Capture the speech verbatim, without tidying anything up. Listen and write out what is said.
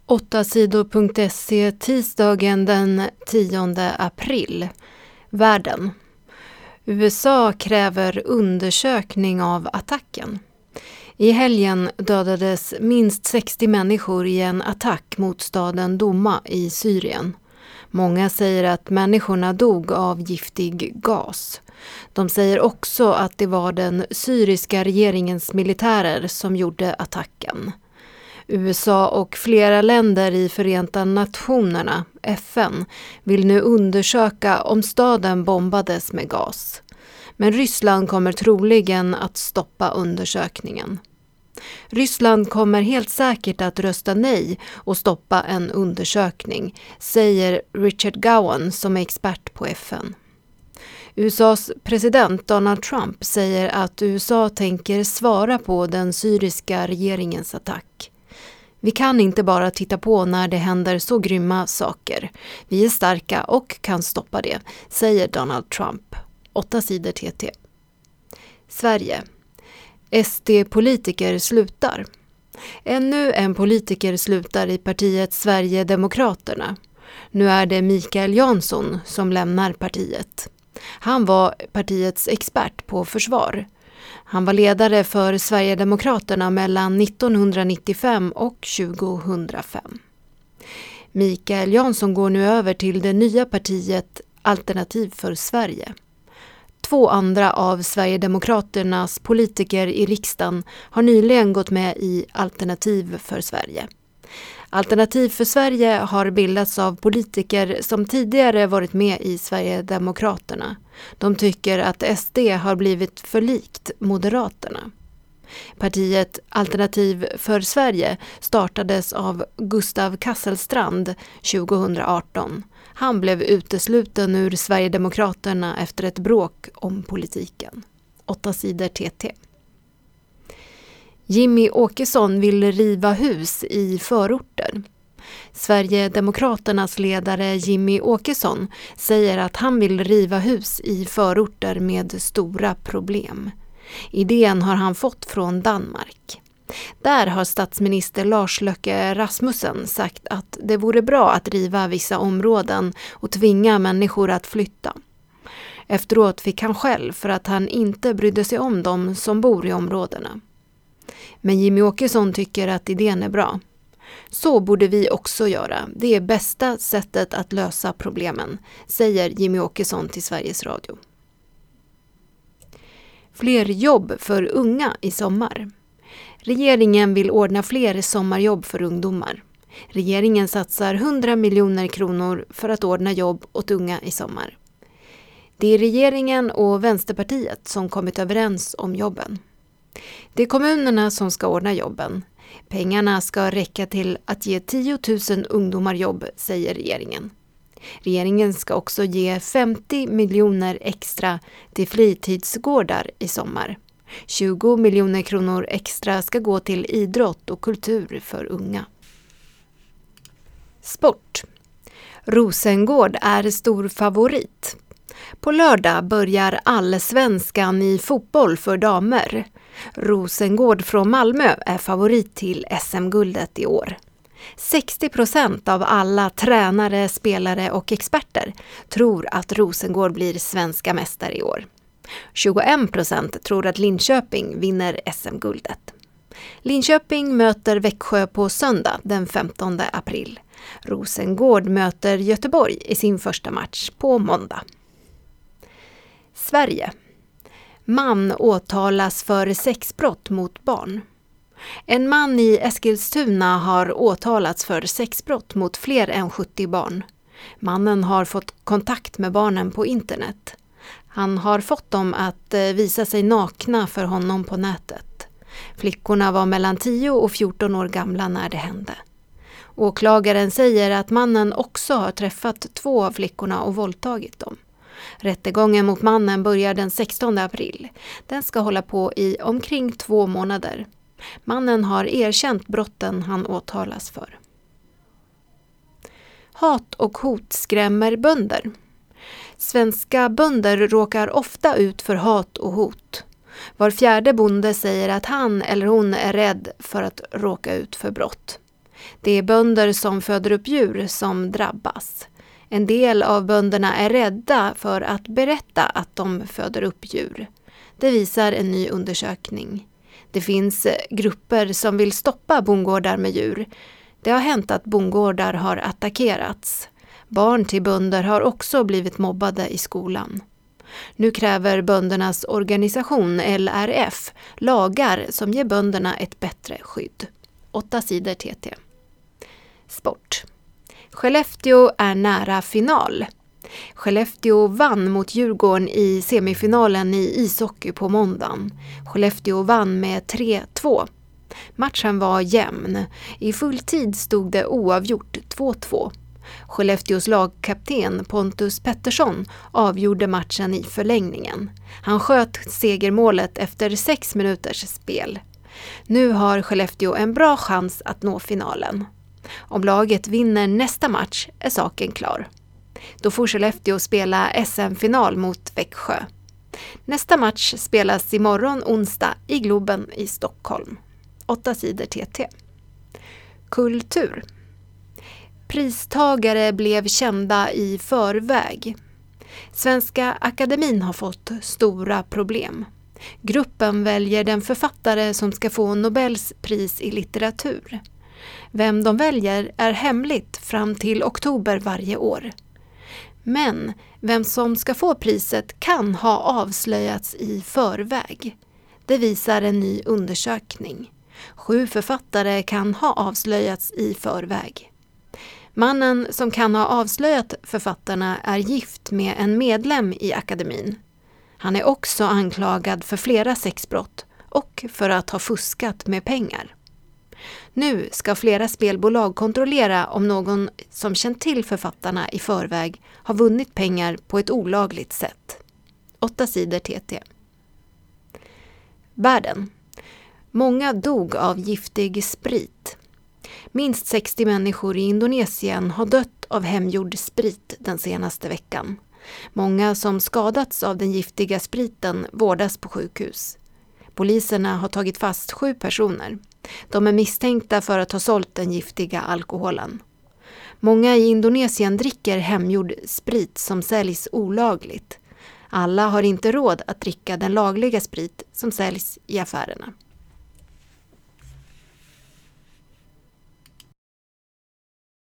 åtta sidor punkt se tisdagen den tionde april. Världen. U S A kräver undersökning av attacken. I helgen dödades minst sextio människor i en attack mot staden Douma i Syrien. Många säger att människorna dog av giftig gas. De säger också att det var den syriska regeringens militärer som gjorde attacken. U S A och flera länder i Förenta nationerna, F N, vill nu undersöka om staden bombades med gas. Men Ryssland kommer troligen att stoppa undersökningen. Ryssland kommer helt säkert att rösta nej och stoppa en undersökning, säger Richard Gowan som är expert på F N. U S A:s president Donald Trump säger att U S A tänker svara på den syriska regeringens attack. Vi kan inte bara titta på när det händer så grymma saker. Vi är starka och kan stoppa det, säger Donald Trump. Åtta sidor T T. Sverige. S D-politiker slutar. Ännu en politiker slutar i partiet Sverigedemokraterna. Nu är det Mikael Jansson som lämnar partiet. Han var partiets expert på försvar. Han var ledare för Sverigedemokraterna mellan nittonhundranittiofem och tjugohundrafem. Mikael Jansson går nu över till det nya partiet Alternativ för Sverige. Två andra av Sverigedemokraternas politiker i riksdagen har nyligen gått med i Alternativ för Sverige. Alternativ för Sverige har bildats av politiker som tidigare varit med i Sverigedemokraterna. De tycker att S D har blivit för likt Moderaterna. Partiet Alternativ för Sverige startades av Gustav Kasselstrand tjugohundraarton. Han blev utesluten ur Sverigedemokraterna efter ett bråk om politiken. Åtta sidor T T. Jimmy Åkesson vill riva hus i förorter. Sverigedemokraternas ledare Jimmy Åkesson säger att han vill riva hus i förorter med stora problem. Idén har han fått från Danmark. Där har statsminister Lars Løkke Rasmussen sagt att det vore bra att riva vissa områden och tvinga människor att flytta. Efteråt fick han skäll för att han inte brydde sig om dem som bor i områdena. Men Jimmy Åkesson tycker att idén är bra. Så borde vi också göra. Det är bästa sättet att lösa problemen, säger Jimmy Åkesson till Sveriges Radio. Fler jobb för unga i sommar. Regeringen vill ordna fler sommarjobb för ungdomar. Regeringen satsar hundra miljoner kronor för att ordna jobb åt unga i sommar. Det är regeringen och Vänsterpartiet som kommit överens om jobben. Det är kommunerna som ska ordna jobben. Pengarna ska räcka till att ge tio tusen ungdomar jobb, säger regeringen. Regeringen ska också ge femtio miljoner extra till fritidsgårdar i sommar. tjugo miljoner kronor extra ska gå till idrott och kultur för unga. Sport. Rosengård är stor favorit. På lördag börjar allsvenskan i fotboll för damer. Rosengård från Malmö är favorit till S M-guldet i år. sextio procent av alla tränare, spelare och experter tror att Rosengård blir svenska mästare i år. tjugoen procent tror att Linköping vinner S M-guldet. Linköping möter Växjö på söndag den femtonde april. Rosengård möter Göteborg i sin första match på måndag. Sverige. Man åtalas för sexbrott mot barn. En man i Eskilstuna har åtalats för sexbrott mot fler än sjuttio barn. Mannen har fått kontakt med barnen på internet. Han har fått dem att visa sig nakna för honom på nätet. Flickorna var mellan tio och fjorton år gamla när det hände. Åklagaren säger att mannen också har träffat två av flickorna och våldtagit dem. Rättegången mot mannen börjar den sextonde april. Den ska hålla på i omkring två månader. Mannen har erkänt brotten han åtalas för. Hat och hot skrämmer bönder. Svenska bönder råkar ofta ut för hat och hot. Var fjärde bonde säger att han eller hon är rädd för att råka ut för brott. Det är bönder som föder upp djur som drabbas. En del av bönderna är rädda för att berätta att de föder upp djur. Det visar en ny undersökning. Det finns grupper som vill stoppa bondgårdar med djur. Det har hänt att bondgårdar har attackerats. Barn till bönder har också blivit mobbade i skolan. Nu kräver böndernas organisation L R F lagar som ger bönderna ett bättre skydd. Åtta sidor T T. Sport. Skellefteå är nära final. Skellefteå vann mot Djurgården i semifinalen i ishockey på måndagen. Skellefteå vann med tre två. Matchen var jämn. I full tid stod det oavgjort två två. Skellefteås lagkapten Pontus Pettersson avgjorde matchen i förlängningen. Han sköt segermålet efter sex minuters spel. Nu har Skellefteå en bra chans att nå finalen. Om laget vinner nästa match är saken klar. Då får Skellefteå spela S M-final mot Växjö. Nästa match spelas imorgon onsdag i Globen i Stockholm. Åtta sidor T T. Kultur. Pristagare blev kända i förväg. Svenska Akademin har fått stora problem. Gruppen väljer den författare som ska få Nobels pris i litteratur. Vem de väljer är hemligt fram till oktober varje år. Men vem som ska få priset kan ha avslöjats i förväg. Det visar en ny undersökning. Sju författare kan ha avslöjats i förväg. Mannen som kan ha avslöjat författarna är gift med en medlem i akademin. Han är också anklagad för flera sexbrott och för att ha fuskat med pengar. Nu ska flera spelbolag kontrollera om någon som känt till författarna i förväg har vunnit pengar på ett olagligt sätt. Åtta sidor T T. Världen. Många dog av giftig sprit. Minst sextio människor i Indonesien har dött av hemgjord sprit den senaste veckan. Många som skadats av den giftiga spriten vårdas på sjukhus. Poliserna har tagit fast sju personer. De är misstänkta för att ha sålt den giftiga alkoholen. Många i Indonesien dricker hemgjord sprit som säljs olagligt. Alla har inte råd att dricka den lagliga sprit som säljs i affärerna.